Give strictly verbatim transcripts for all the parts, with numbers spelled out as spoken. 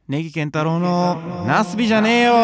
ネギ健太郎のナスビじゃねえよ。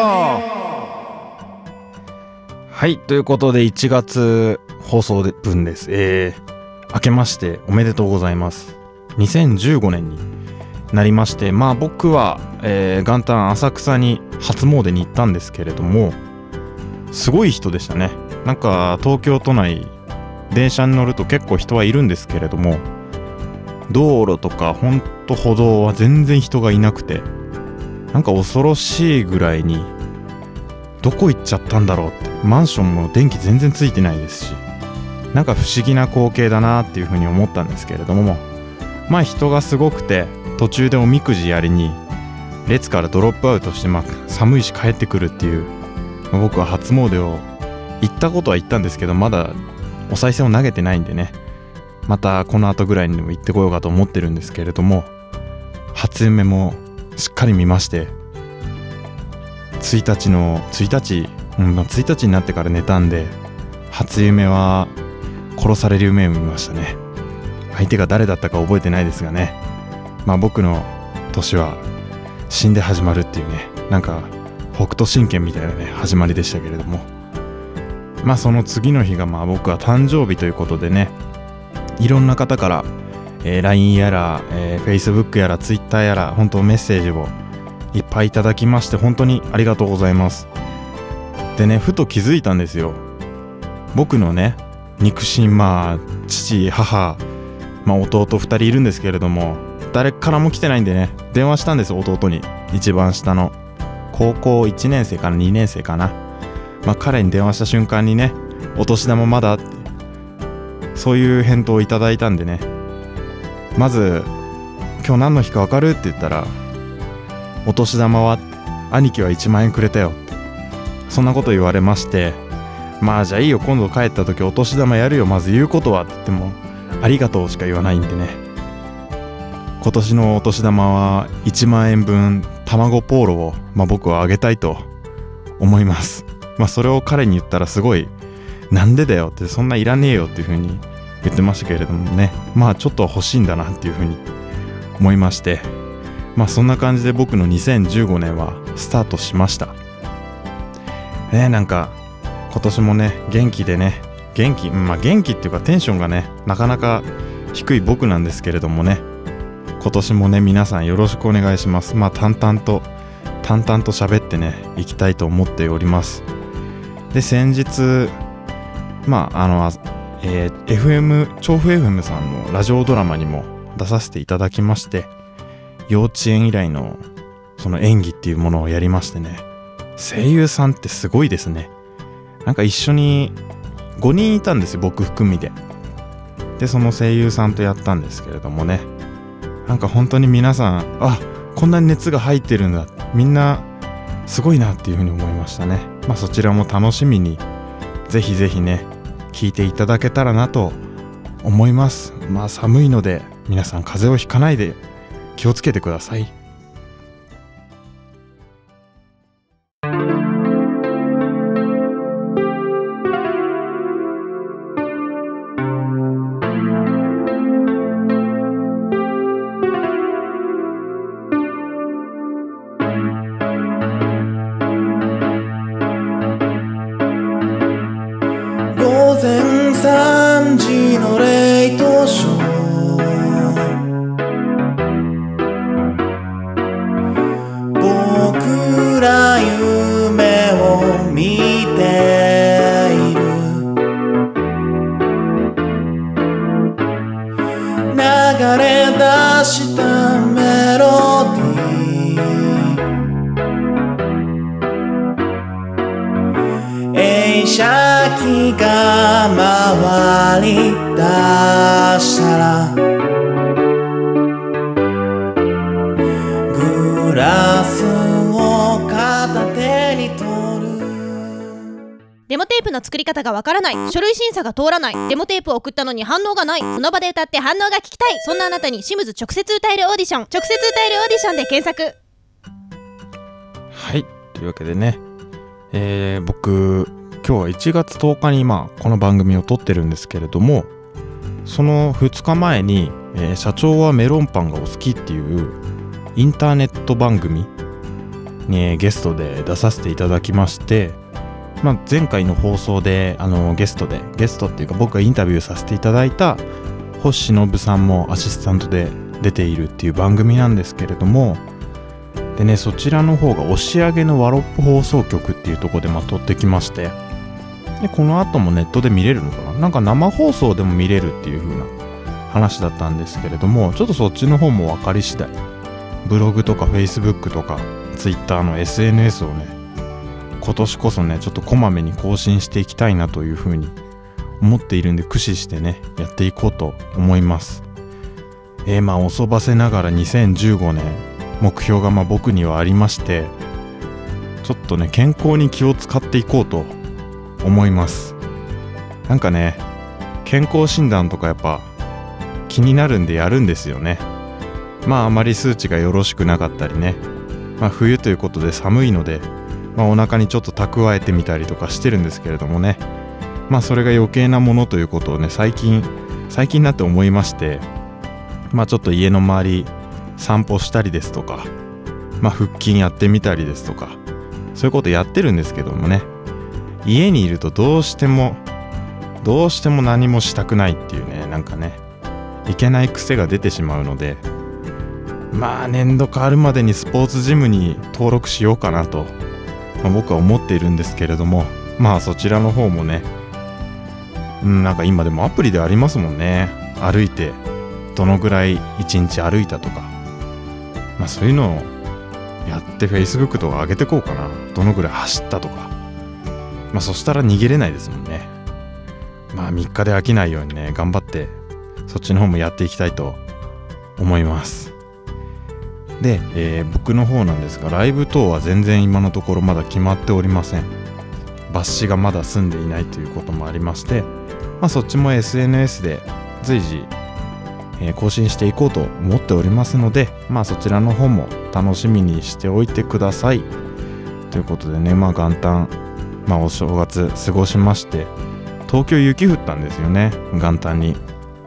はい、ということでいちがつ放送分です。えー、明けましておめでとうございます。にせんじゅうごねんになりまして、まあ僕は、えー、元旦浅草に初詣に行ったんですけれども、すごい人でしたね。なんか東京都内電車に乗ると結構人はいるんですけれども、道路とかほんと歩道は全然人がいなくて、なんか恐ろしいぐらいにどこ行っちゃったんだろうって。マンションも電気全然ついてないですし、なんか不思議な光景だなっていうふうに思ったんですけれども、まあ人がすごくて、途中でおみくじやりに列からドロップアウトして、まあ寒いし帰ってくるっていう、まあ、僕は初詣を行ったことは行ったんですけど、まだお賽銭を投げてないんでね、またこの後ぐらいにでも行ってこようかと思ってるんですけれども、初夢もしっかり見まして、ついたちの1日、うんまあ、ついたちになってから寝たんで、初夢は殺される夢を見ましたね。相手が誰だったか覚えてないですがね、まあ僕の年は死んで始まるっていうね、なんか北斗神拳みたいなね始まりでしたけれども、まあその次の日がまあ僕は誕生日ということでね、いろんな方から、えー、ライン やら、えー、Facebook やら Twitter やら本当メッセージをいっぱいいただきまして、本当にありがとうございます。でね、ふと気づいたんですよ。僕のね肉親、まあ父母、まあ弟ふたりいるんですけれども、誰からも来てないんでね、電話したんです。弟に、一番下の高校いちねん生かなにねん生かな、まあ彼に電話した瞬間にね、お年玉まだって、そういう返答をいただいたんでね、まず今日何の日か分かるって言ったら、お年玉は兄貴はいちまんえんくれたよって、そんなこと言われまして、まあじゃあいいよ、今度帰った時お年玉やるよ、まず言うことはって言ってもありがとうしか言わないんでね、今年のお年玉はいちまんえんぶん卵ポーロを、まあ、僕はあげたいと思います。まあそれを彼に言ったらすごい、なんでだよって、そんないらねえよっていう風に言ってましたけれどもね、まあちょっとは欲しいんだなっていう風に思いまして、まあそんな感じで僕のにせんじゅうごねんはスタートしましたね。なんか今年もね元気でね、元気まあ元気っていうかテンションがねなかなか低い僕なんですけれどもね、今年もね皆さんよろしくお願いします。まあ淡々と淡々と喋ってねいきたいと思っております。で先日まああの、えー、エフエム 調布 エフエム さんのラジオドラマにも出させていただきまして、幼稚園以来のその演技っていうものをやりましてね、声優さんってすごいですね。なんか一緒にごにんいたんですよ、僕含みで。でその声優さんとやったんですけれどもね、なんか本当に皆さん、あ、こんなに熱が入ってるんだ、みんなすごいなっていうふうに思いましたね。まあそちらも楽しみにぜひぜひね聞いていただけたらなと思います。まあ寒いので皆さん風邪をひかないで気をつけてください。 午前さんじのレイトショー、僕ら夢を見ている、流れ出したメロディー、映写機が回り出したらグラスを片手に取る。 デモテープの作り方がわからない、書類審査が通らない、デモテープを送ったのに反応がない、その場で歌って反応が聞きたい、そんなあなたにシムズ直接歌えるオーディション、直接歌えるオーディションで検索。 はい、というわけでね、えー、僕今日はいちがつとおかにまあこの番組を撮ってるんですけれども、そのふつかまえに、えー、社長はメロンパンがお好きっていうインターネット番組にゲストで出させていただきまして、まあ、前回の放送であのゲストでゲストっていうか僕がインタビューさせていただいた星忍さんもアシスタントで出ているっていう番組なんですけれども、でね、そちらの方が押上のワロップ放送局っていうところでまあ撮ってきまして、でこの後もネットで見れるのかな、なんか生放送でも見れるっていう風な話だったんですけれども、ちょっとそっちの方も分かり次第ブログとかフェイスブックとかツイッターの エスエヌエス をね今年こそねちょっとこまめに更新していきたいなという風に思っているんで、駆使してねやっていこうと思います。えー、まあ遅ばせながらにせんじゅうごねん目標がまあ僕にはありまして、ちょっとね健康に気を使っていこうと思います。なんかね健康診断とかやっぱ気になるんでやるんですよね。まああまり数値がよろしくなかったりね、まあ冬ということで寒いので、まあ、お腹にちょっと蓄えてみたりとかしてるんですけれどもね、まあそれが余計なものということをね最近最近になって思いまして、まあちょっと家の周り散歩したりですとか、まあ腹筋やってみたりですとか、そういうことやってるんですけどもね、家にいるとどうしてもどうしても何もしたくないっていうね、なんかねいけない癖が出てしまうので、まあ年度変わるまでにスポーツジムに登録しようかなと、まあ、僕は思っているんですけれども、まあそちらの方もね、うん、なんか今でもアプリでありますもんね。歩いてどのぐらいいちにち歩いたとか、まあそういうのをやって Facebook とか上げてこうかな。どのぐらい走ったとか、まあそしたら逃げれないですもんね。まあみっかで飽きないようにね頑張ってそっちの方もやっていきたいと思います。で、えー、僕の方なんですが、ライブ等は全然今のところまだ決まっておりません。バッシがまだ済んでいないということもありまして、まあ、そっちも エスエヌエス で随時、えー、更新していこうと思っておりますので、まあそちらの方も楽しみにしておいてくださいということでね、まあ元旦、まあお正月過ごしまして、東京雪降ったんですよね、元旦に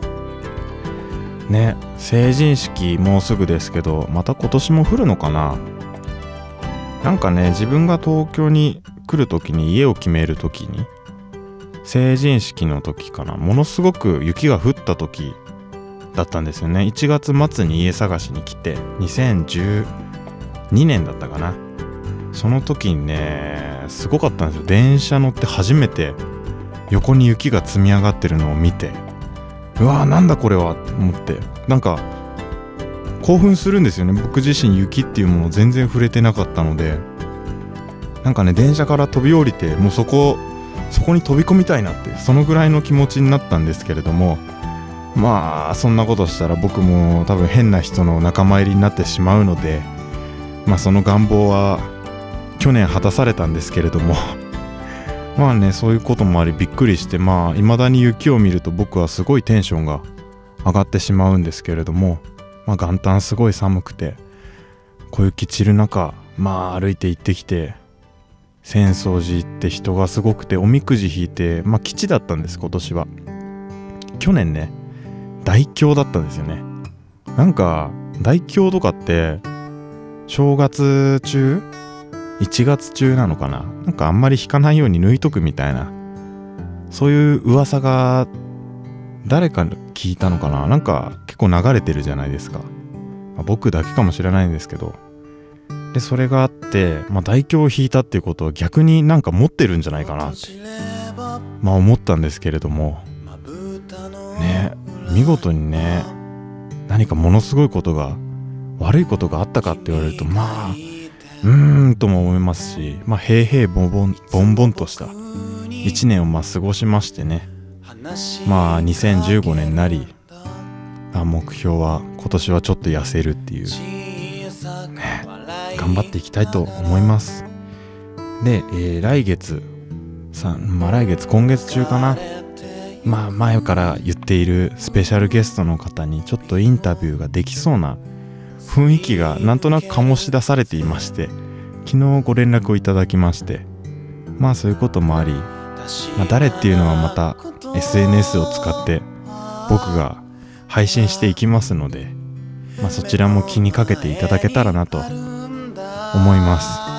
ね。成人式もうすぐですけど、また今年も降るのかな。なんかね自分が東京に来るときに家を決めるときに、成人式の時かな、ものすごく雪が降った時だったんですよね。いちがつ末に家探しに来て、にせんじゅうにねんだったかな。その時にねすごかったんですよ。電車乗って初めて横に雪が積み上がってるのを見て、うわーなんだこれはって思って、なんか興奮するんですよね。僕自身雪っていうもの全然触れてなかったので、なんかね電車から飛び降りて、もうそこそこに飛び込みたいなって、そのぐらいの気持ちになったんですけれども、まあそんなことしたら僕も多分変な人の仲間入りになってしまうので、まあその願望は去年果たされたんですけれどもまあねそういうこともありびっくりして、まあ未だに雪を見ると僕はすごいテンションが上がってしまうんですけれども、まあ元旦すごい寒くて小雪散る中、まあ歩いて行ってきて、浅草寺行って人がすごくて、おみくじ引いて、まあ吉だったんです。今年は去年ね大凶だったんですよね。なんか大凶とかって正月中いちがつ中なのかな、なんかあんまり引かないように抜いとくみたいな、そういう噂が誰か聞いたのかな、なんか結構流れてるじゃないですか。まあ、僕だけかもしれないんですけど、でそれがあって、まあ、大凶を引いたっていうことは逆になんか持ってるんじゃないかなってまあ思ったんですけれどもね、見事にね何かものすごいことが悪いことがあったかって言われると、まあうーんとも思いますし、まあ平々ボンボンボンボンとしたいちねんをまあ過ごしましてね、まあにせんじゅうごねんになり、まあ、目標は今年はちょっと痩せるっていう、ね、頑張っていきたいと思います。で、えー、来月さ、まあ来月今月中かな、まあ前から言っているスペシャルゲストの方にちょっとインタビューができそうな雰囲気がなんとなく醸し出されていまして、昨日ご連絡をいただきまして、まあそういうこともあり、まあ、誰っていうのはまた エスエヌエス を使って僕が配信していきますので、まあ、そちらも気にかけていただけたらなと思います。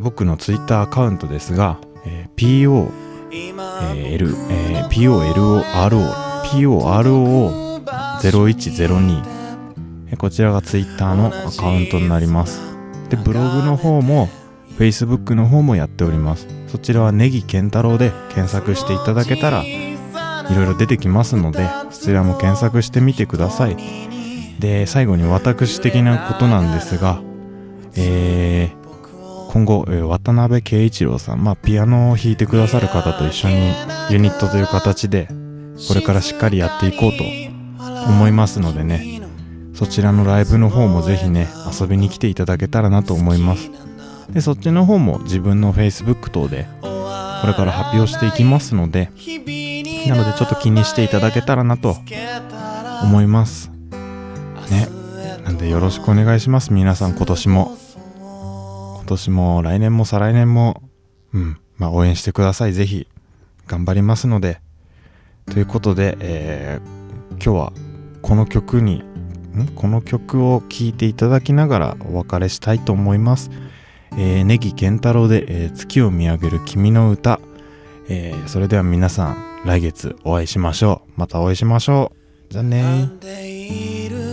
僕のツイッターアカウントですが、えー、ピーオーエル、えー、ピーオーエルオーアールオー ピーオーアールオーゼロいちゼロに、えー、こちらがツイッターのアカウントになります。でブログの方も Facebook の方もやっております。そちらはネギケンタロウで検索していただけたらいろいろ出てきますので、そちらも検索してみてください。で最後に私的なことなんですが、えー今後、えー、渡辺圭一郎さん、まあ、ピアノを弾いてくださる方と一緒にユニットという形でこれからしっかりやっていこうと思いますのでね、そちらのライブの方もぜひね遊びに来ていただけたらなと思います。でそっちの方も自分の Facebook 等でこれから発表していきますので、なのでちょっと気にしていただけたらなと思いますね。なんでよろしくお願いします。皆さん今年も今年も来年も再来年もうんまあ応援してください。ぜひ頑張りますので、ということで、えー、今日はこの曲にんこの曲を聴いていただきながらお別れしたいと思います。えー、ネギケンタロウで、えー、月を見上げる君の歌、えー、それでは皆さん来月お会いしましょう。またお会いしましょう。じゃあねー。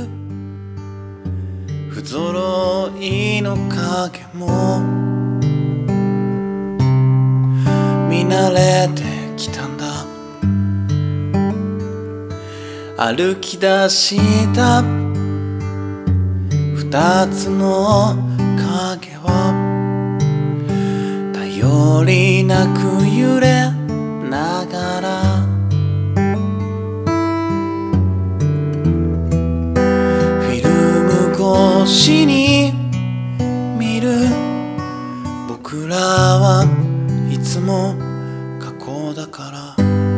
不揃いの影も見慣れてきたんだ。歩き出した二つの影は頼りなく揺れながら越しに見る。僕らはいつも過去だから。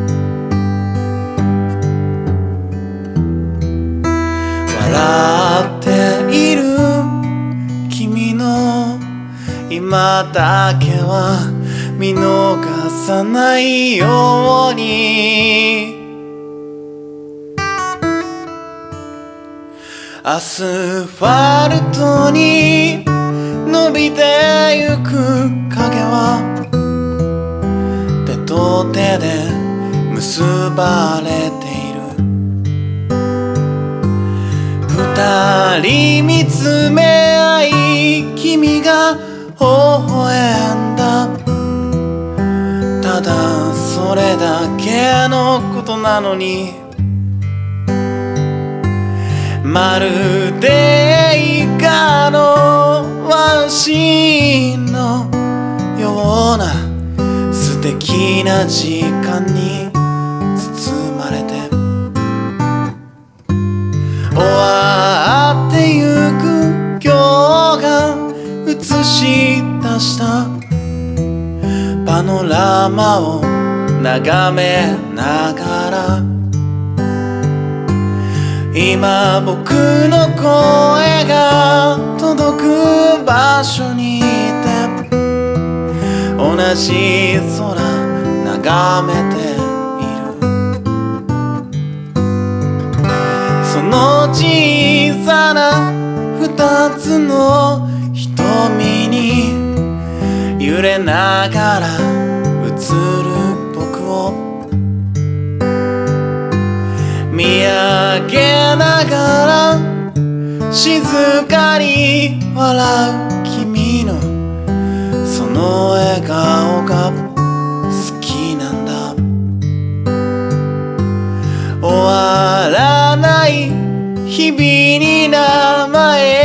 笑っている君の今だけは見逃さないように。アスファルトに伸びてゆく影は手と手で結ばれている。二人見つめ合い君が微笑んだ。ただそれだけのことなのに、まるで映画のワンシーンのような素敵な時間に包まれて、終わってゆく今日が映し出したパノラマを眺めながら、今僕の声が届く場所にいて、同じ空眺めている。その小さな二つの瞳に揺れながら映る僕を見上げながら静かに笑う君のその笑顔が好きなんだ。終わらない日々に名前